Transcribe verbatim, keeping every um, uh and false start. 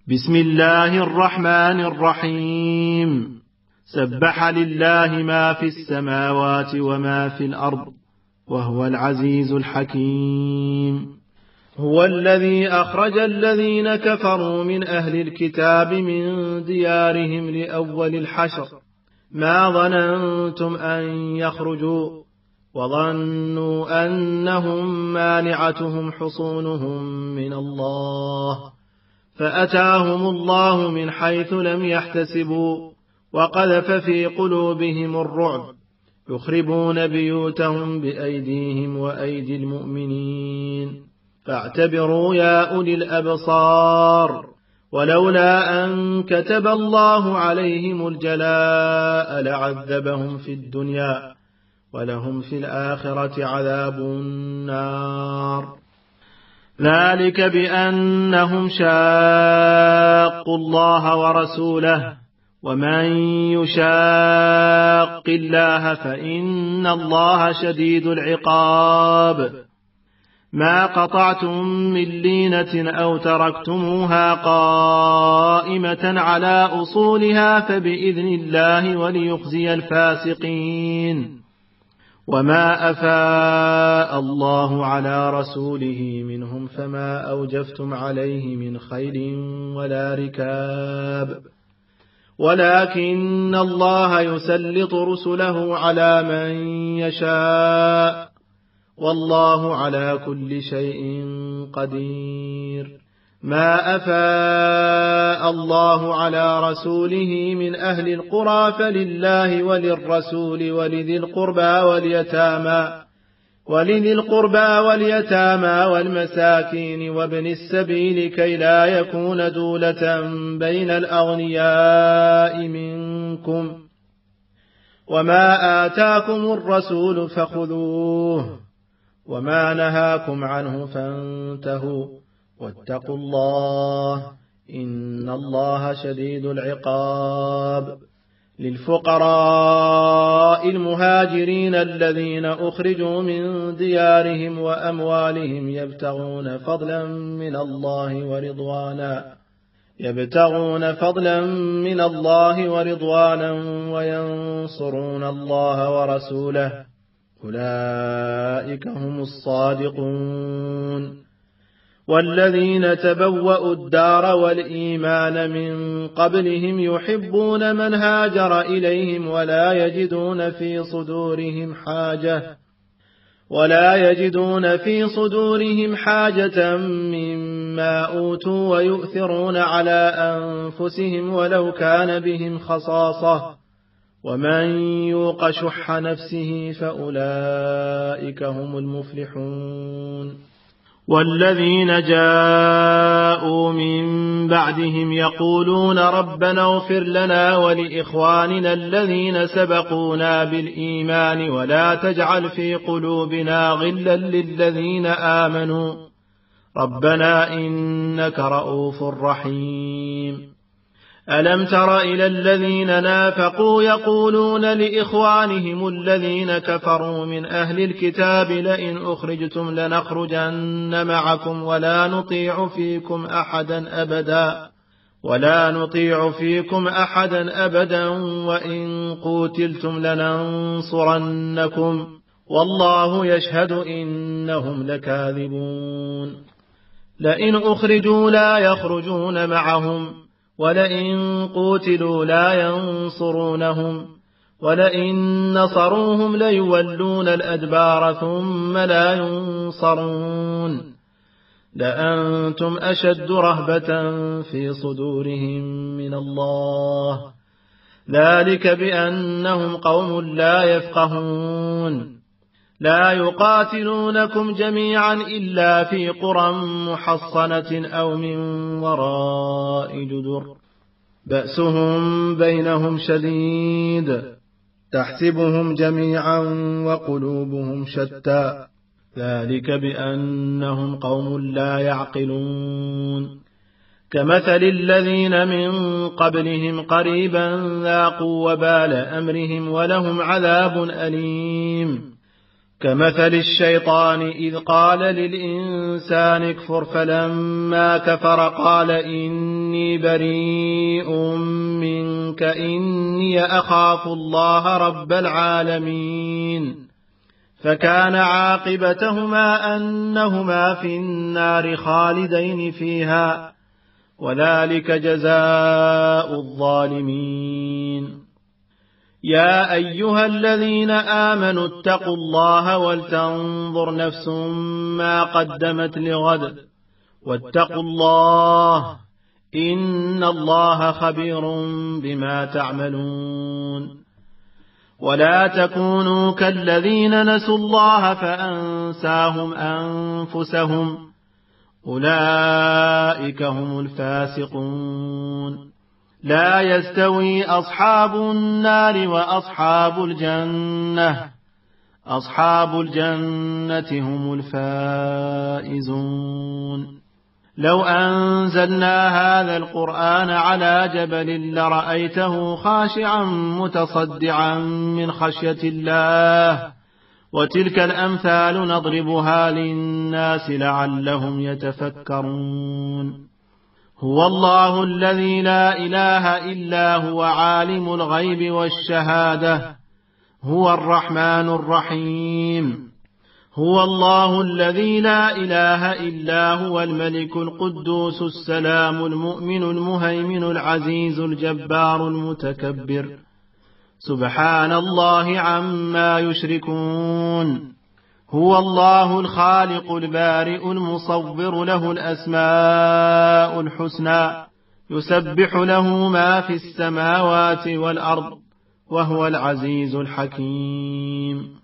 بسم الله الرحمن الرحيم. سبح لله ما في السماوات وما في الأرض وهو العزيز الحكيم. هو الذي أخرج الذين كفروا من أهل الكتاب من ديارهم لأول الحشر ما ظننتم أن يخرجوا وظنوا أنهم مانعتهم حصونهم من الله فأتاهم الله من حيث لم يحتسبوا وقذف في قلوبهم الرعب يخربون بيوتهم بأيديهم وأيدي المؤمنين فاعتبروا يا أولي الأبصار. ولولا أن كتب الله عليهم الجلاء لعذبهم في الدنيا ولهم في الآخرة عذاب النار. ذلك بأنهم شاقوا الله ورسوله ومن يشاق الله فإن الله شديد العقاب. ما قطعتم من لينة أو تركتموها قائمة على أصولها فبإذن الله وليخزي الفاسقين. وما أفاء الله على رسوله منهم فما أوجفتم عليه من خيل ولا ركاب ولكن الله يسلط رسله على من يشاء والله على كل شيء قدير. ما أفاء الله على رسوله من أهل القرى فلله وللرسول ولذي القربى واليتامى ولذي القربى واليتامى والمساكين وابن السبيل كي لا يكون دولة بين الأغنياء منكم. وما آتاكم الرسول فخذوه وما نهاكم عنه فانتهوا واتقوا الله إن الله شديد العقاب. للفقراء المهاجرين الذين أخرجوا من ديارهم وأموالهم يبتغون فضلا من الله ورضوانا يبتغون فضلا من الله ورضوانا وينصرون الله ورسوله أولئك هم الصادقون. والذين تبوأوا الدار والإيمان من قبلهم يحبون من هاجر إليهم ولا يجدون في صدورهم حاجة ولا يجدون في صدورهم حاجة مما أوتوا ويؤثرون على أنفسهم ولو كان بهم خصاصة ومن يوق شح نفسه فأولئك هم المفلحون. والذين جاءوا من بعدهم يقولون ربنا اغفر لنا ولإخواننا الذين سبقونا بالإيمان ولا تجعل في قلوبنا غلا للذين آمنوا ربنا إنك رؤوف رحيم. ألم تر إلى الذين نافقوا يقولون لإخوانهم الذين كفروا من أهل الكتاب لئن أخرجتم لنخرجن معكم ولا نطيع فيكم أحدا أبدا ولا نطيع فيكم أحدا أبدا وإن قوتلتم لننصرنكم والله يشهد إنهم لكاذبون. لئن أخرجوا لا يخرجون معهم ولئن قوتلوا لا ينصرونهم ولئن نصروهم ليولون الأدبار ثم لا ينصرون لأنتم أشد رهبة في صدورهم من الله ذلك بأنهم قوم لا يفقهون. لا يقاتلونكم جميعا إلا في قرى محصنة أو من وراء جدر بأسهم بينهم شديد تحسبهم جميعا وقلوبهم شتى ذلك بأنهم قوم لا يعقلون. كمثل الذين من قبلهم قريبا ذاقوا وبال أمرهم ولهم عذاب أليم. كمثل الشيطان إذ قال للإنسان اكفر فلما كفر قال إني بريء منك إني أخاف الله رب العالمين فكان عاقبتهما أنهما في النار خالدين فيها وذلك جزاء الظالمين. يا أيها الذين آمنوا اتقوا الله ولتنظر نفس ما قدمت لغد واتقوا الله إن الله خبير بما تعملون. ولا تكونوا كالذين نسوا الله فأنساهم أنفسهم أولئك هم الفاسقون. لا يستوي أصحاب النار وأصحاب الجنة أصحاب الجنة هم الفائزون. لو أنزلنا هذا القرآن على جبل لرأيته خاشعا متصدعا من خشية الله وتلك الأمثال نضربها للناس لعلهم يتفكرون. هو الله الذي لا إله إلا هو عالم الغيب والشهادة هو الرحمن الرحيم. هو الله الذي لا إله إلا هو الملك القدوس السلام المؤمن المهيمن العزيز الجبار المتكبر سبحان الله عما يشركون. هو الله الخالق البارئ المصور له الأسماء الحسنى يسبح له ما في السماوات والأرض وهو العزيز الحكيم.